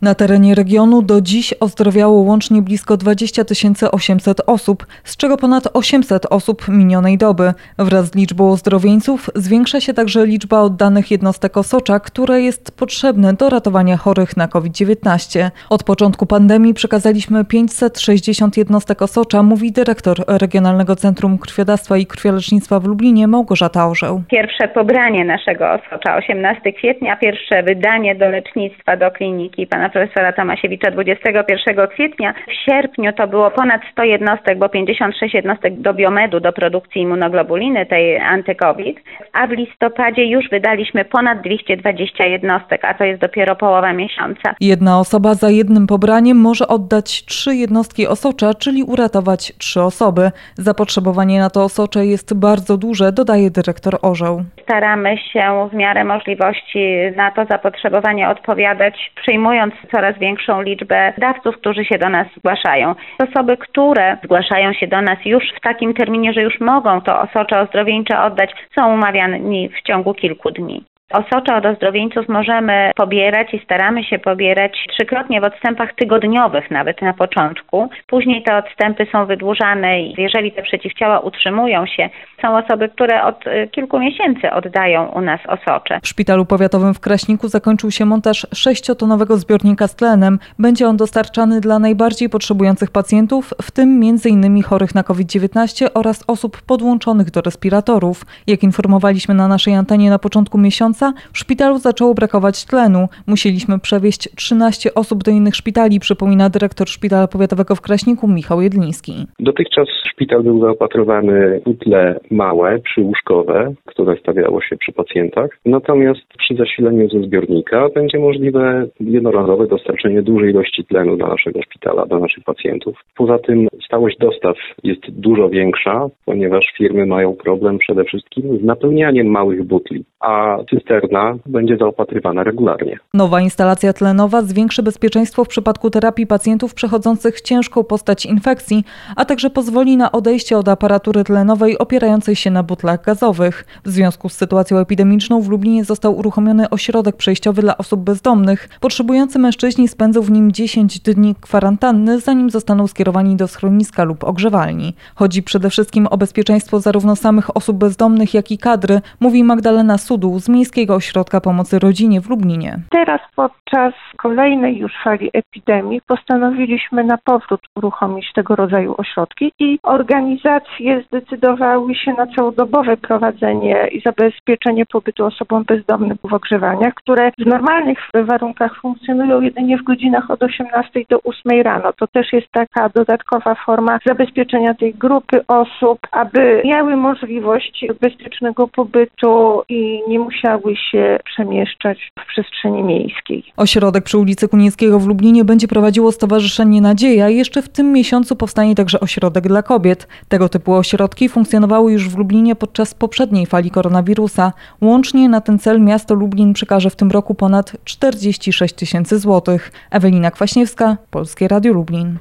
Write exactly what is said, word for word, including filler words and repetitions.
Na terenie regionu do dziś ozdrowiało łącznie blisko dwadzieścia tysięcy osiemset osób, z czego ponad osiemset osób minionej doby. Wraz z liczbą ozdrowieńców zwiększa się także liczba oddanych jednostek osocza, które jest potrzebne do ratowania chorych na kowid dziewiętnaście. Od początku pandemii przekazaliśmy pięćset sześćdziesiąt jednostek osocza, mówi dyrektor Regionalnego Centrum Krwiodawstwa i Krwiolecznictwa w Lublinie Małgorzata Orzeł. Pierwsze pobranie naszego osocza osiemnastego kwietnia, pierwsze wydanie do lecznictwa, do kliniki pana profesora Tomasiewicza dwudziestego pierwszego kwietnia. W sierpniu to było ponad sto jednostek, bo pięćdziesiąt sześć jednostek do biomedu, do produkcji immunoglobuliny, tej antykowid, a w listopadzie już wydaliśmy ponad dwieście dwadzieścia jednostek, a to jest dopiero połowa miesiąca. Jedna osoba za jednym pobraniem może oddać trzy jednostki osocza, czyli uratować trzy osoby. Zapotrzebowanie na to osocze jest bardzo duże, dodaje dyrektor Orzeł. Staramy się w miarę możliwości na to zapotrzebowanie odpowiadać, przyjmując coraz większą liczbę dawców, którzy się do nas zgłaszają. Osoby, które zgłaszają się do nas już w takim terminie, że już mogą to osocze ozdrowieńcze oddać, są umawiani w ciągu kilku dni. Osocze od ozdrowieńców możemy pobierać i staramy się pobierać trzykrotnie w odstępach tygodniowych, nawet na początku. Później te odstępy są wydłużane i jeżeli te przeciwciała utrzymują się, są osoby, które od kilku miesięcy oddają u nas osocze. W Szpitalu Powiatowym w Kraśniku zakończył się montaż sześciotonowego zbiornika z tlenem. Będzie on dostarczany dla najbardziej potrzebujących pacjentów, w tym między innymi chorych na kowid dziewiętnaście oraz osób podłączonych do respiratorów. Jak informowaliśmy na naszej antenie na początku miesiąca, w szpitalu zaczęło brakować tlenu. Musieliśmy przewieźć trzynaście osób do innych szpitali, przypomina dyrektor Szpitala Powiatowego w Kraśniku Michał Jedliński. Dotychczas szpital był zaopatrowany w butle małe, przyłóżkowe, które stawiało się przy pacjentach. Natomiast przy zasileniu ze zbiornika będzie możliwe jednorazowe dostarczenie dużej ilości tlenu do naszego szpitala, do naszych pacjentów. Poza tym stałość dostaw jest dużo większa, ponieważ firmy mają problem przede wszystkim z napełnianiem małych butli, a cysterna będzie zaopatrywana regularnie. Nowa instalacja tlenowa zwiększy bezpieczeństwo w przypadku terapii pacjentów przechodzących ciężką postać infekcji, a także pozwoli na odejście od aparatury tlenowej opierającej się na butlach gazowych. W związku z sytuacją epidemiczną w Lublinie został uruchomiony ośrodek przejściowy dla osób bezdomnych. Potrzebujący mężczyźni spędzą w nim dziesięć dni kwarantanny, zanim zostaną skierowani do schroniska lub ogrzewalni. Chodzi przede wszystkim o bezpieczeństwo zarówno samych osób bezdomnych, jak i kadry, mówi Magdalena Sudół z Miejskiego Ośrodka Pomocy Rodzinie w Lublinie. Teraz podczas kolejnej już fali epidemii postanowiliśmy na powrót uruchomić tego rodzaju ośrodki i organizacje zdecydowały się na całodobowe prowadzenie i zabezpieczenie pobytu osobom bezdomnym w ogrzewaniach, które w normalnych warunkach funkcjonują jedynie w godzinach od osiemnastej do ósmej rano. To też jest taka dodatkowa forma zabezpieczenia tej grupy osób, aby miały możliwość bezpiecznego pobytu i nie musiały się przemieszczać w przestrzeni miejskiej. Ośrodek przy ulicy Kunieckiego w Lublinie będzie prowadziło Stowarzyszenie Nadzieja. Jeszcze w tym miesiącu powstanie także ośrodek dla kobiet. Tego typu ośrodki funkcjonowały już w Lublinie podczas poprzedniej fali koronawirusa. Łącznie na ten cel miasto Lublin przekaże w tym roku ponad czterdzieści sześć tysięcy złotych. Ewelina Kwaśniewska, Polskie Radio Lublin.